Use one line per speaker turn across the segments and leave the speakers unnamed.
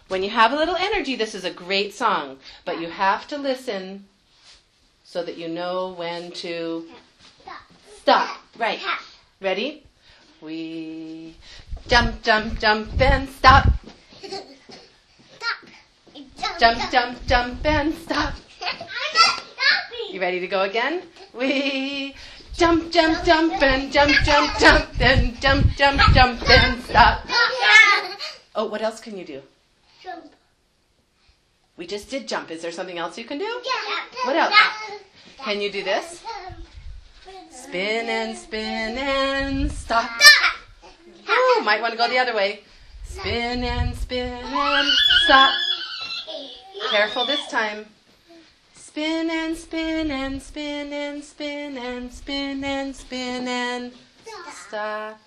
When you have a little energy, this is a great song. But you have to listen so that you know when to stop. Right. Ready? We jump, jump, jump, and stop. Jump, jump, jump, and stop. You ready to go again? We jump, jump, jump, and jump, jump, jump, and jump, jump, jump, and stop. Oh, what else can you do?
Jump.
We just did jump. Is there something else you can do?
Yeah.
What else? Can you do this? Spin and spin and stop. Oh, might want to go the other way. Spin and stop. Careful this time. Spin and spin and spin and spin and spin and spin and stop.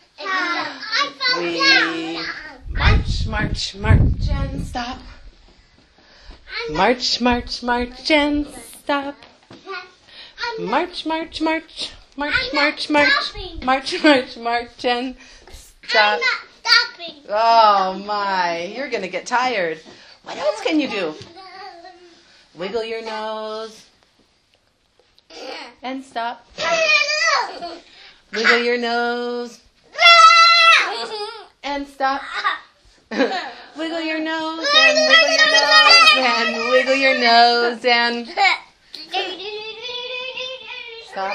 We march, march, march and stop. March, march, march and stop. March, march, march. March, march, march. March, march, march and stop.
I'm not stopping.
Oh my, you're going to get tired. What else can you do? Wiggle your nose and stop. Wiggle your nose and stop. Wiggle your nose and wiggle your nose and wiggle your nose and stop.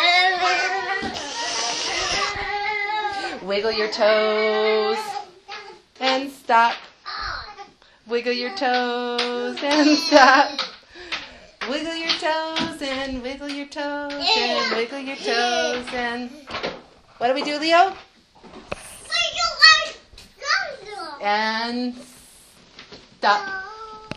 Wiggle your toes and stop. Wiggle your toes and stop. Wiggle your toes and wiggle your toes and wiggle your toes and... What do we do, Leo? And stop.